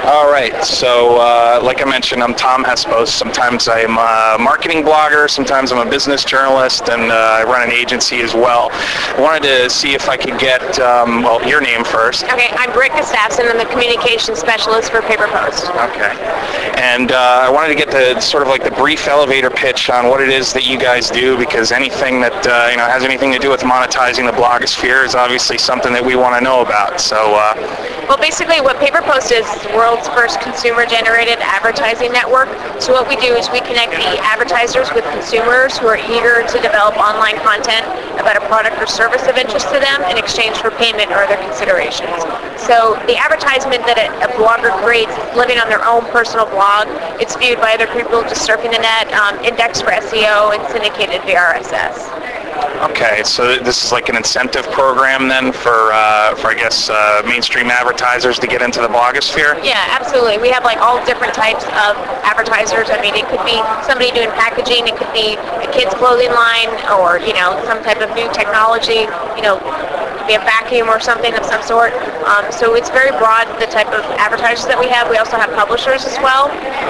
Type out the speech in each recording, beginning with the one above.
All right, so like I mentioned, I'm Tom Hespos. Sometimes I'm a marketing blogger, sometimes I'm a business journalist, and I run an agency as well. I wanted to see if I could get, your name first. Okay, I'm Britt Gustafson. I'm the communications specialist for Paper Post. Okay. And I wanted to get the sort of like the brief elevator pitch on what it is that you guys do, because anything that has anything to do with monetizing the blogosphere is obviously something that we want to know about. So, well, basically what Paper Post is the world's first consumer-generated advertising network. So what we do is we connect the advertisers with consumers who are eager to develop online content about a product or service of interest to them in exchange for payment or other considerations. So the advertisement that a blogger creates is living on their own personal blog. It's viewed by other people just surfing the net, indexed for SEO, and syndicated via RSS. Okay, so this is like an incentive program then for I guess, mainstream advertisers to get into the blogosphere? Yeah, absolutely. We have like all different types of advertisers. I mean, it could be somebody doing packaging, it could be a kid's clothing line, or, some type of new technology, be a vacuum or something of some sort. So it's very broad, the type of advertisers that we have. We also have publishers as well.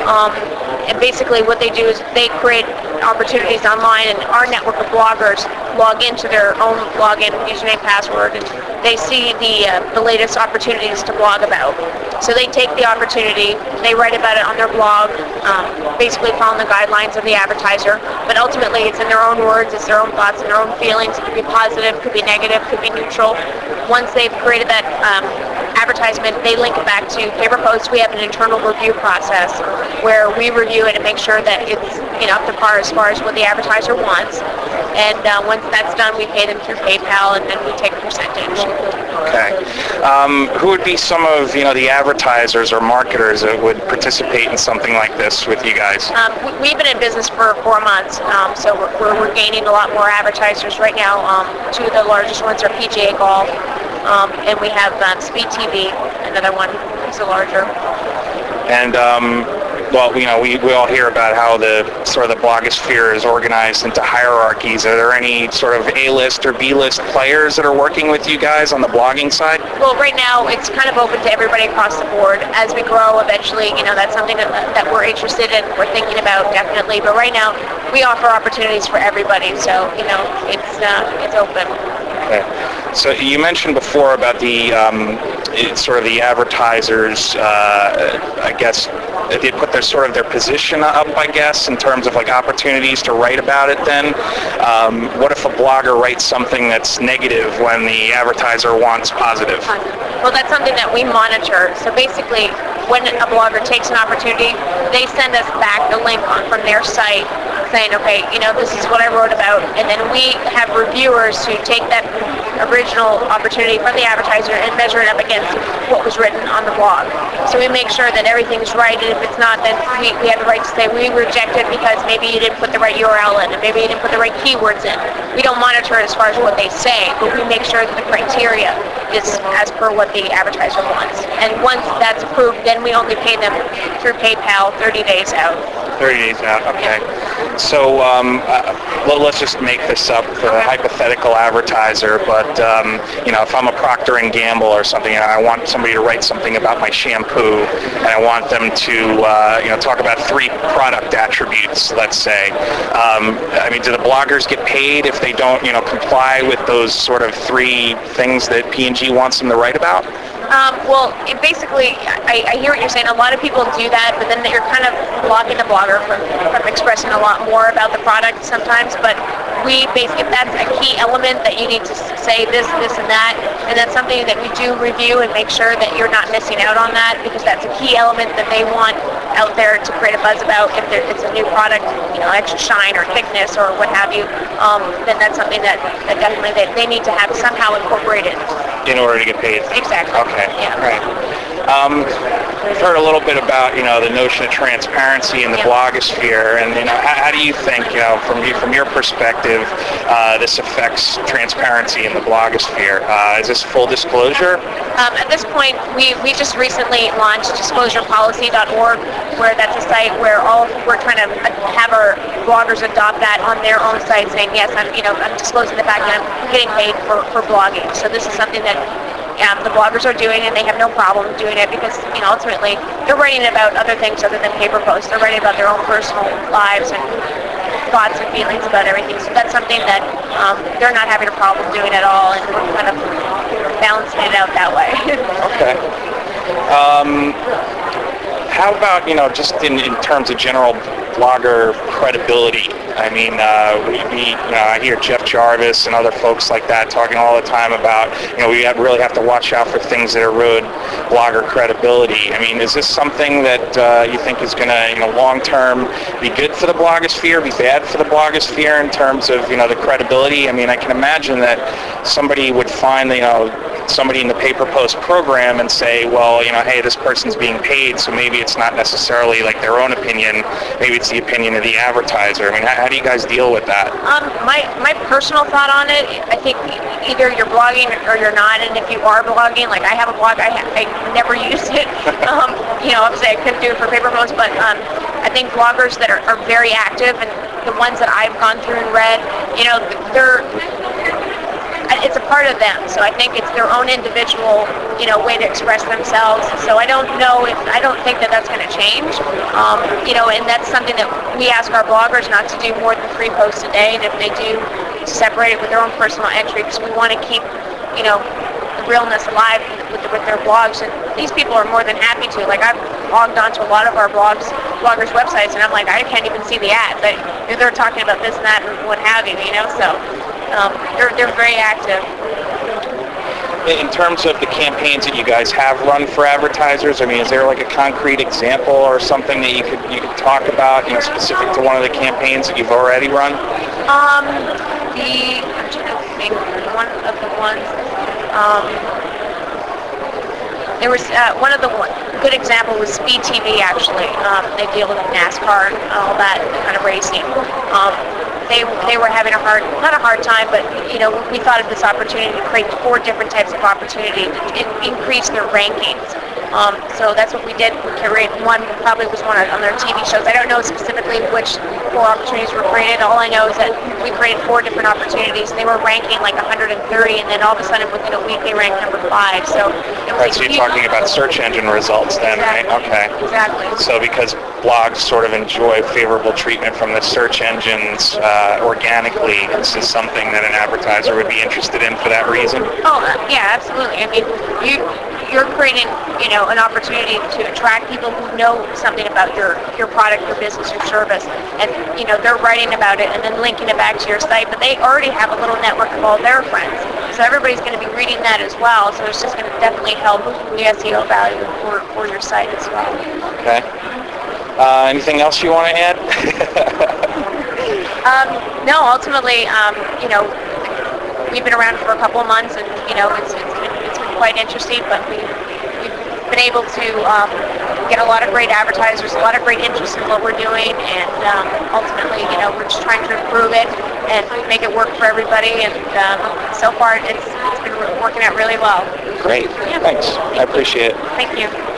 And basically what they do is they create opportunities online, and our network of bloggers log into their own login, username, password, and they see the latest opportunities to blog about. So they take the opportunity, they write about it on their blog, basically following the guidelines of the advertiser, but ultimately it's in their own words, it's their own thoughts and their own feelings. It could be positive, could be negative, could be neutral. Once they've created that advertisement, they link it back to Paper Post. We have an internal review process where we review it and make sure that it's up to par as far as what the advertiser wants. And once that's done, we pay them through PayPal, and then we take a percentage. Okay. Who would be some of the advertisers or marketers that would participate in something like this with you guys? We've been in business for 4 months, so we're gaining a lot more advertisers right now. Two of the largest ones are PGA Golf, and we have Speed TV, another one who's a larger. And we all hear about how the sort of the blogosphere is organized into hierarchies. Are there any sort of A-list or B-list players that are working with you guys on the blogging side? Well, right now it's kind of open to everybody across the board. As we grow, eventually, that's something that we're interested in, we're thinking about definitely. But right now, we offer opportunities for everybody, so it's open. Okay. So you mentioned before about the sort of the advertisers, I guess, they put their position up, I guess, in terms of like opportunities to write about it then. What if a blogger writes something that's negative when the advertiser wants positive? Well, that's something that we monitor. So basically, when a blogger takes an opportunity, they send us back the link from their site saying, okay, this is what I wrote about, and then we have reviewers who take that original opportunity from the advertiser and measure it up against what was written on the blog. So we make sure that everything's right, and if it's not, then we have the right to say we reject it because maybe you didn't put the right URL in, and maybe you didn't put the right keywords in. We don't monitor it as far as what they say, but we make sure that the criteria is as per what the advertiser wants. And once that's approved, then we only pay them through PayPal 30 days out. 30 days out, okay. So let's just make this up for a hypothetical advertiser, but if I'm a Procter & Gamble or something, and I want somebody to write something about my shampoo, and I want them to talk about 3 product attributes, let's say. Do the bloggers get paid if they don't comply with those sort of 3 things that P&G wants them to write about? Basically, I hear what you're saying. A lot of people do that, but then you're kind of blocking the blogger from expressing a lot more about the product sometimes. But if that's a key element that you need to say this, and that, and that's something that we do review and make sure that you're not missing out on that, because that's a key element that they want out there to create a buzz about. If it's a new product, extra shine or thickness or what have you, then that's something that definitely they need to have somehow incorporated. In order to get paid? Exactly. Okay. Yeah. Right. We've heard a little bit about the notion of transparency in the blogosphere, and how do you think from your perspective this affects transparency in the blogosphere? Is this full disclosure? At this point, we just recently launched disclosurepolicy.org, where that's a site where we're trying to have our bloggers adopt that on their own site, saying yes, I'm disclosing the fact that I'm getting paid for blogging. So this is something that the bloggers are doing, and they have no problem doing it because, ultimately they're writing about other things other than paper posts. They're writing about their own personal lives and thoughts and feelings about everything. So that's something that they're not having a problem doing at all, and we're kind of balancing it out that way. Okay. How about, just in terms of general blogger credibility? I mean, I hear Jeff Jarvis and other folks like that talking all the time about, we really have to watch out for things that erode blogger credibility. I mean, is this something that you think is going to, long-term be good for the blogosphere, be bad for the blogosphere in terms of, the credibility? I mean, I can imagine that somebody would find, somebody in the paper post program and say, well, hey, this person's being paid, so maybe it's not necessarily like their own opinion, maybe it's the opinion of the advertiser. I mean, how do you guys deal with that? My personal thought on it, I think either you're blogging or you're not, and if you are blogging, like I have a blog, I never used it. Obviously I couldn't do it for paper posts, but I think bloggers that are very active, and the ones that I've gone through and read, it's a part of them. So I think it's their own individual, way to express themselves. So I don't think that that's going to change. And that's something that we ask our bloggers not to do more than 3 posts a day. And if they do, separate it with their own personal entry, because we want to keep, the realness alive with their blogs. And these people are more than happy to. Like, I've logged onto a lot of our bloggers' websites, and I'm like, I can't even see the ads. They're talking about this and that and what have you, So they're very active. In terms of the campaigns that you guys have run for advertisers, I mean, is there like a concrete example or something that you could talk about, specific to one of the campaigns that you've already run? I'm trying to think. One of the ones. There was one of the good example was Speed TV. Actually, they deal with NASCAR and all that kind of racing. They were having not a hard time, but we thought of this opportunity to create 4 different types of opportunity to increase their rankings. So that's what we did. We created one, probably was one on their TV shows. I don't know specifically which 4 opportunities were created. All I know is that we created 4 different opportunities. They were ranking like 130, and then all of a sudden within a week they ranked number 5. So right, so you're talking about search engine results then, exactly. Right? Okay. Exactly. So because blogs sort of enjoy favorable treatment from the search engines organically, this is something that an advertiser would be interested in for that reason? Oh, yeah, absolutely. I mean, you're creating, an opportunity to attract people who know something about your product, your business, your service, and they're writing about it and then linking it back to your site. But they already have a little network of all their friends, so everybody's going to be reading that as well. So it's just going to definitely help the SEO value for your site as well. Okay. Anything else you want to add? No, ultimately, we've been around for a couple of months, and it's been quite interesting, but we've been able to get a lot of great advertisers, a lot of great interest in what we're doing, and ultimately, we're just trying to improve it and make it work for everybody, and so far it's been working out really well. Great. Yeah. Thanks. I appreciate it. Thank you.